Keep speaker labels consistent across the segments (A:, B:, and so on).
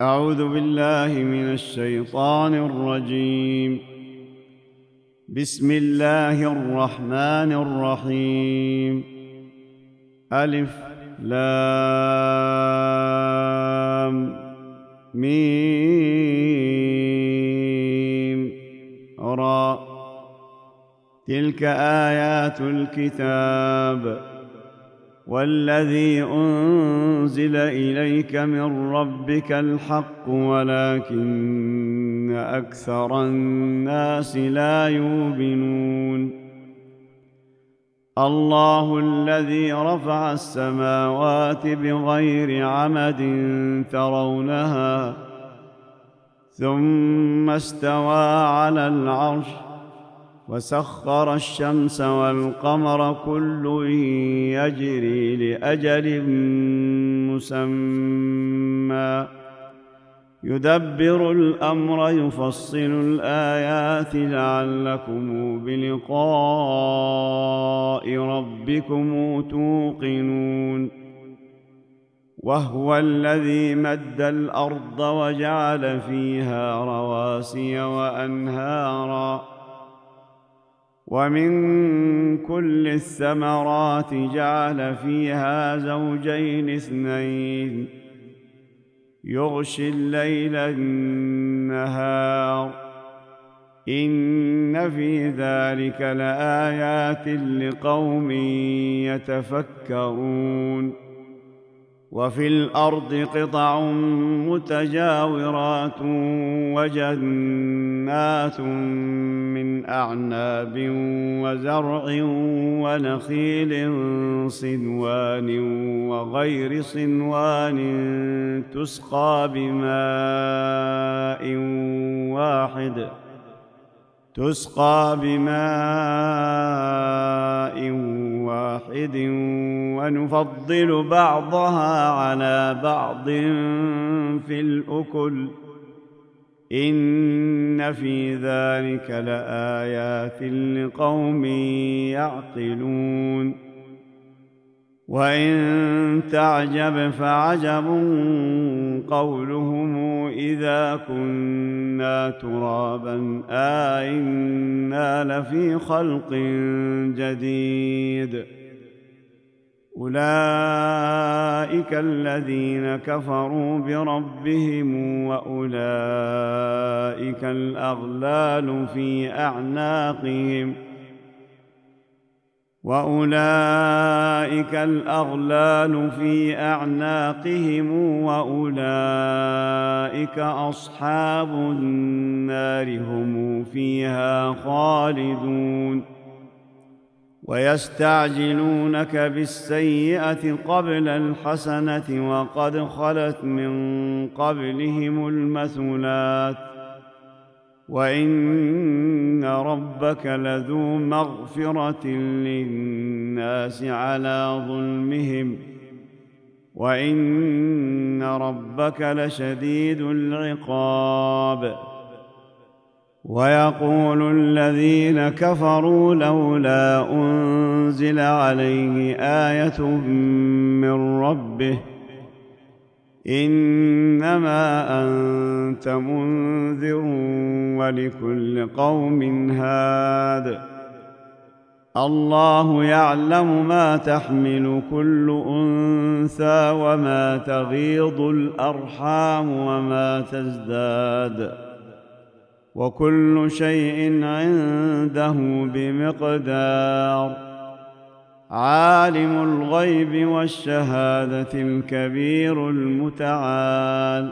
A: أعوذ بالله من الشيطان الرجيم. بسم الله الرحمن الرحيم. ألف لام ميم را. تلك آيات الكتاب والذي أنزل إليك من ربك الحق ولكن أكثر الناس لا يؤمنون. الله الذي رفع السماوات بغير عمد ترونها ثم استوى على العرش وسخر الشمس والقمر كل يجري لأجل مسمى يدبر الأمر يفصل الآيات لعلكم بلقاء ربكم توقنون. وهو الذي مد الأرض وجعل فيها رواسي وأنهارا ومن كل الثمرات جعل فيها زوجين اثنين يغشي الليل النهار إن في ذلك لآيات لقوم يتفكرون. وفي الأرض قطع متجاورات وجنات من أعناب وزرع ونخيل صنوان وغير صنوان تسقى بماء واحد ونفضل بعضها على بعض في الأكل إن في ذلك لآيات لقوم يعقلون. وإن تعجب فعجب قولهم إذا كنا ترابا أئنا لفي خلق جديد. أولئك الذين كفروا بربهم وأولئك الأغلال في أعناقهم وأولئك أصحاب النار هم فيها خالدون. ويستعجلونك بالسيئة قبل الحسنة وقد خلت من قبلهم المثلات وإن ربك لذو مغفرة للناس على ظلمهم وإن ربك لشديد العقاب. ويقول الذين كفروا لولا أنزل عليه آية من ربه إنما أنت منذر ولكل قوم هاد. الله يعلم ما تحمل كل أنثى وما تغيض الأرحام وما تزداد وكل شيء عنده بمقدار. عالم الغيب والشهادة الكبير المتعال.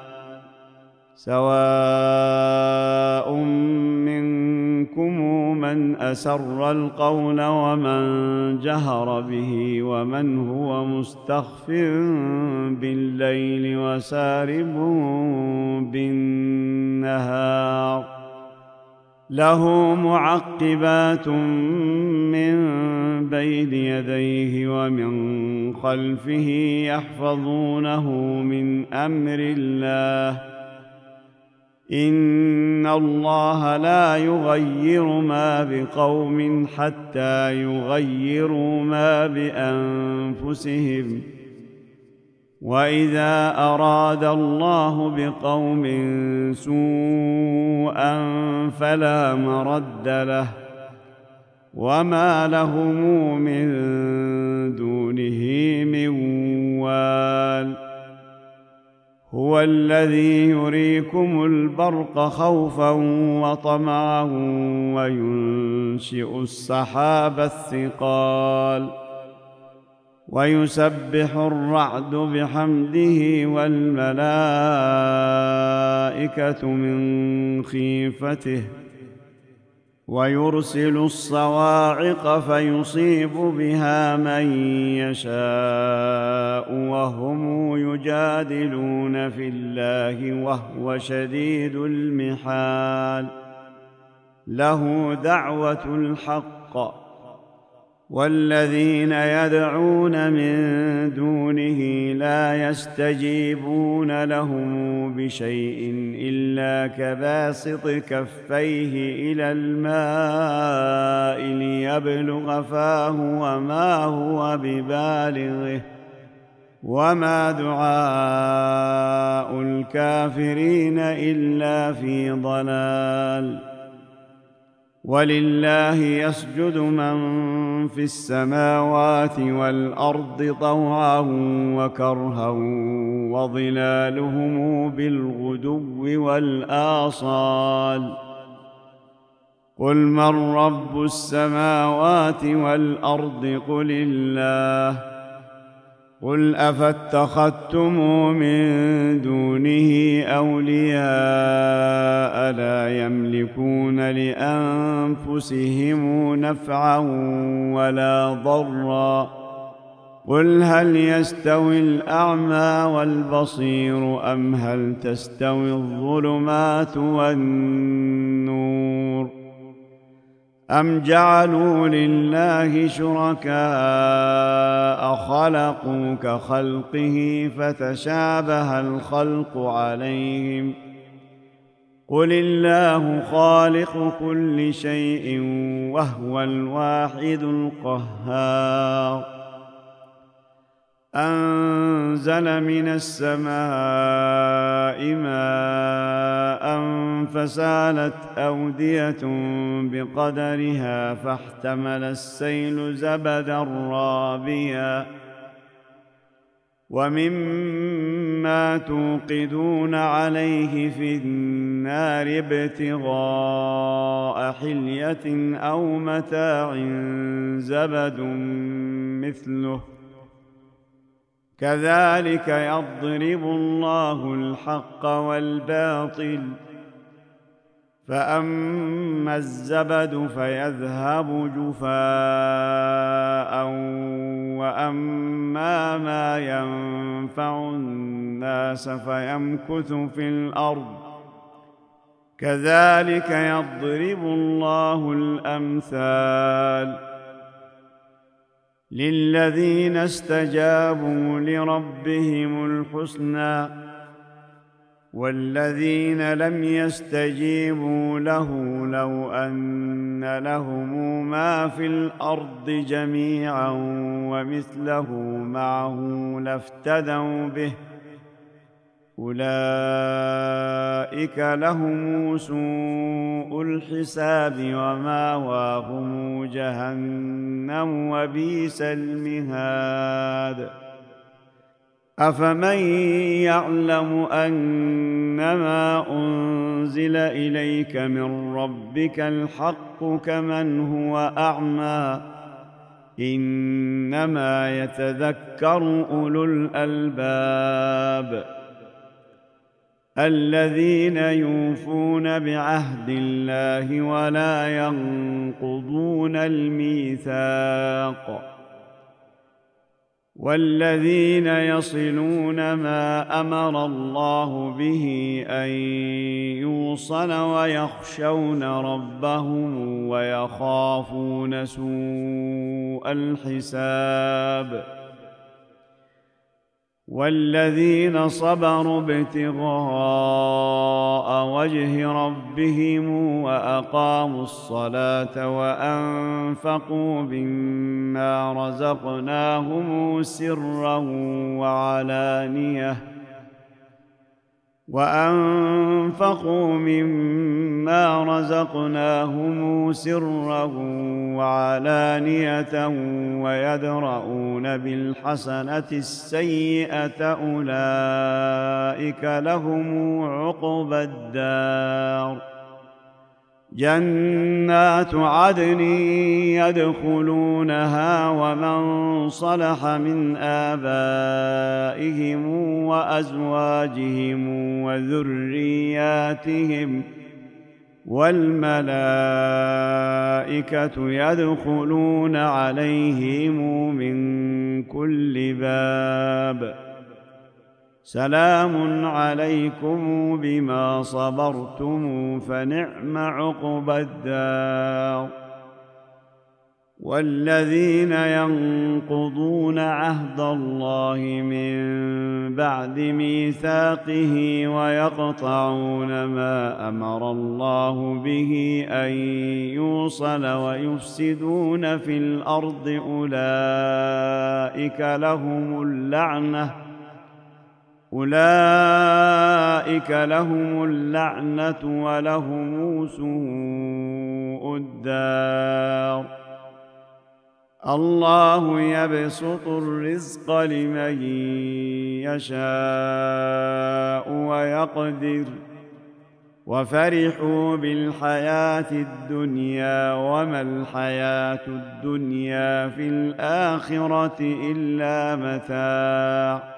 A: سواء منكم من أسر القول ومن جهر به ومن هو مستخف بالليل وسارب بالنهار له معقبات من بين يديه ومن خلفه يحفظونه من أمر الله إن الله لا يغير ما بقوم حتى يغيروا ما بأنفسهم وإذا أراد الله بقوم سوءا فلا مرد له وما لهم من دونه من وال هو الذي يريكم البرق خوفا وطمعا وينشئ السحاب الثقال ويسبح الرعد بحمده والملائكة من خيفته ويرسل الصواعق فيصيب بها من يشاء وهم يجادلون في الله وهو شديد المحال له دعوة الحق والذين يدعون من دونه لا يستجيبون لهم بشيء إلا كباسط كفيه إلى الماء ليبلغ فاه وما هو ببالغه وما دعاء الكافرين إلا في ضلال ولله يسجد من في السماوات والأرض طوعا وكرها وظلالهم بالغدو والآصال قل من رب السماوات والأرض قل الله قل أفاتخذتم من دونه أولياء لا يملكون لأنفسهم نفعا ولا ضرا قل هل يستوي الأعمى والبصير أم هل تستوي الظلمات والنور أم جعلوا لله شركاء خلقوا كخلقه فتشابه الخلق عليهم قل الله خالق كل شيء وهو الواحد القهار أنزل من السماء ماء فسالت أودية بقدرها فاحتمل السيل زبدا رابيا ومما توقدون عليه في النار ابتغاء حلية أو متاع زبد مثله كذلك يضرب الله الحق والباطل فأما الزبد فيذهب جفاء وأما ما ينفع الناس فيمكث في الأرض كذلك يضرب الله الأمثال للذين استجابوا لربهم الحسنى والذين لم يستجيبوا له لو أن لهم ما في الأرض جميعا ومثله معه لافتدوا به أولئك لهم سوء الحساب ومأواهم جهنم وبئس المهاد أفمن يعلم أنما أنزل إليك من ربك الحق كمن هو أعمى إنما يتذكر أولو الألباب الذين يوفون بعهد الله ولا ينقضون الميثاق والذين يصلون ما أمر الله به أن يوصل ويخشون ربهم ويخافون سوء الحساب والذين صبروا ابتغاء وجه ربهم وأقاموا الصلاة وأنفقوا مما رزقناهم سرا وعلانية ويدرؤون بالحسنة السيئة أولئك لهم عقبى الدار جنات عدن يدخلونها ومن صلح من آبائهم وأزواجهم وذرياتهم والملائكة يدخلون عليهم من كل باب سلام عليكم بما صبرتم فنعم عقبى الدار والذين ينقضون عهد الله من بعد ميثاقه ويقطعون ما أمر الله به أن يوصل ويفسدون في الأرض أولئك لهم اللعنة ولهم سوء الدار الله يبسط الرزق لمن يشاء ويقدر وفرحوا بالحياة الدنيا وما الحياة الدنيا في الآخرة إلا متاع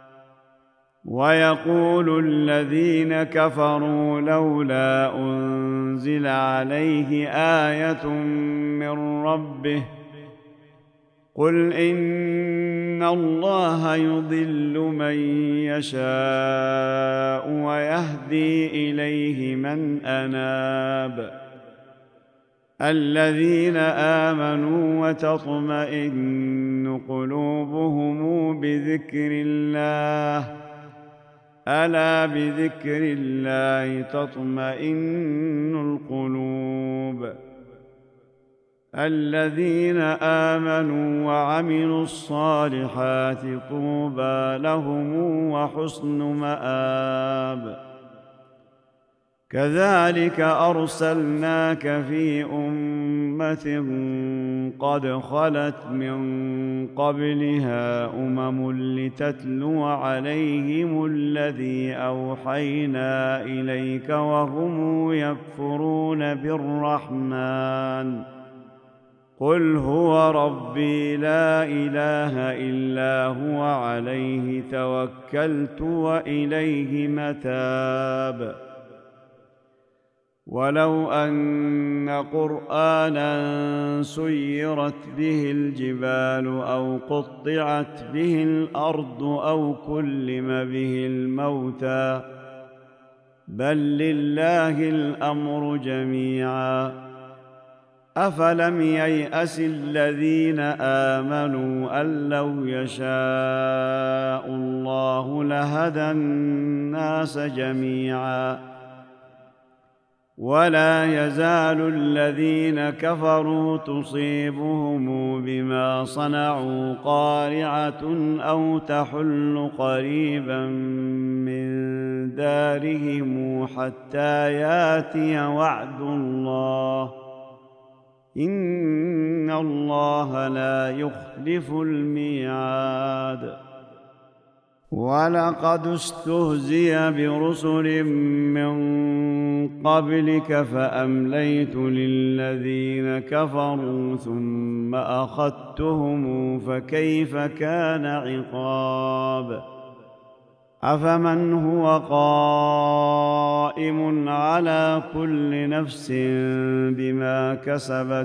A: ويقول الذين كفروا لولا أنزل عليه آية من ربه قل إن الله يضل من يشاء ويهدي إليه من أناب الذين آمنوا وتطمئن قلوبهم بذكر الله ألا بذكر الله تطمئن القلوب الذين آمنوا وعملوا الصالحات طوبى لهم وحسن مآب كذلك أرسلناك في أمة قد خلت من قبلها لتتلو عليهم الذي أوحينا إليك وهم يكفرون بالرحمن قل هو ربي لا إله إلا هو عليه توكلت وإليه متاب ولو أن قرآنا سيرت به الجبال أو قطعت به الأرض أو كلم به الموتى بل لله الأمر جميعا أفلم ييأس الذين آمنوا أن لو يشاء الله لهدى الناس جميعا ولا يزال الذين كفروا تصيبهم بما صنعوا قارعة أو تحل قريبا من دارهم حتى ياتي وعد الله إن الله لا يخلف الميعاد ولقد استهزئ برسل من قبلك فأمليت للذين كفروا ثم أخذتهم فكيف كان عقاب أفمن هو قائم على كل نفس بما كسبت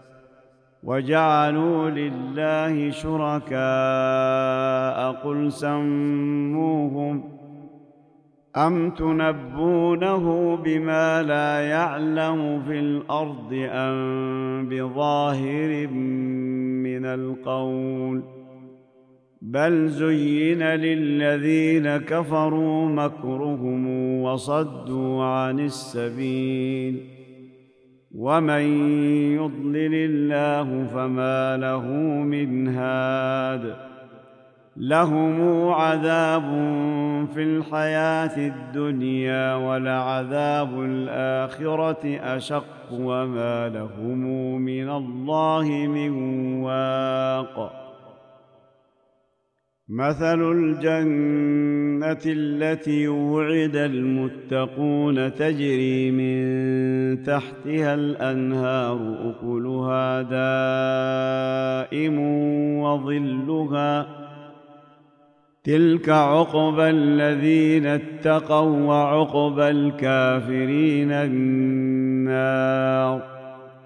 A: وجعلوا لله شركاء قل سموهم أم تنبونه بما لا يعلم في الأرض أم بظاهر من القول بل زين للذين كفروا مكرهم وصدوا عن السبيل ومن يضلل الله فما له من هاد لهم عذاب في الحياة الدنيا ولعذاب الآخرة أشق وما لهم من الله من واق مثل الجنة التي وعد المتقون تجري من تحتها الأنهار أكلها دائم وظلها تلك عقبى الذين اتقوا وعقبى الكافرين النار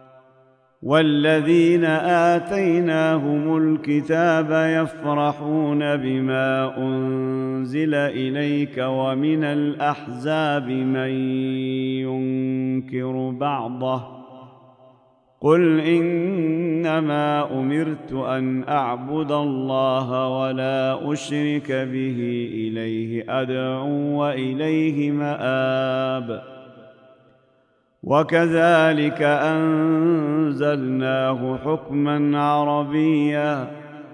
A: والذين آتيناهم الكتاب يفرحون بما أنزل إليك ومن الأحزاب من ينكر بعضه قل إنما أمرت أن أعبد الله ولا أشرك به إليه أدعو وإليه مآب وكذلك أنزلناه حكما عربيا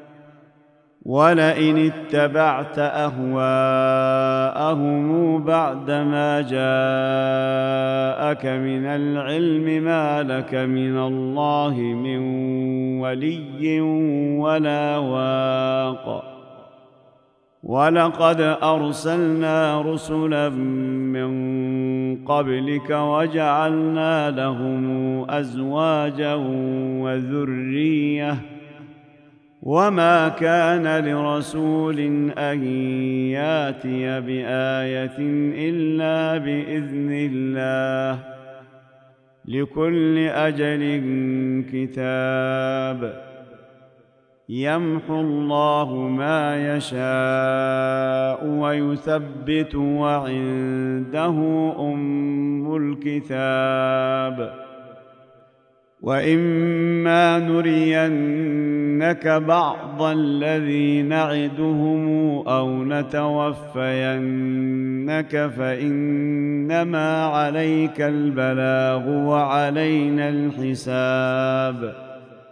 A: ولئن اتبعت أهواءهم بعدما جاءك من العلم ما لك من الله من ولي ولا واق ولقد أرسلنا رسلا من قبلك وجعلنا لهم أزواجا وذرية وما كان لرسول أن ياتي بآية إلا بإذن الله لكل أجل كتاب يمحو الله ما يشاء ويثبت وعنده أم الكتاب وإما نرينك بعض الذي نعدهم أو نتوفينك فإنما عليك البلاغ وعلينا الحساب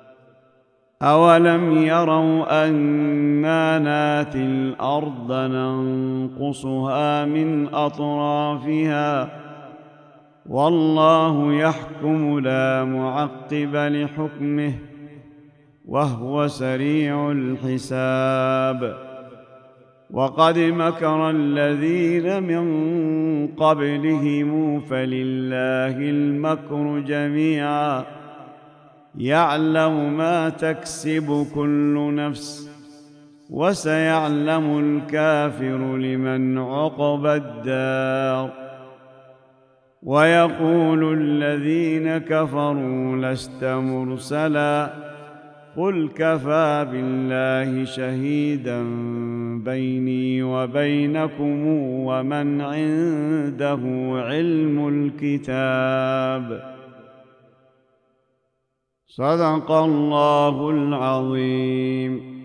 A: أولم يروا أنا ناتي الأرض ننقصها من أطرافها والله يحكم لا معقب لحكمه وهو سريع الحساب وقد مكر الذين من قبلهم فلله المكر جميعا يعلم ما تكسب كل نفس وسيعلم الكافر لمن عقبى الدار ويقول الذين كفروا لست مرسلا قل كفى بالله شهيدا بيني وبينكم ومن عنده علم الكتاب صدق الله العظيم.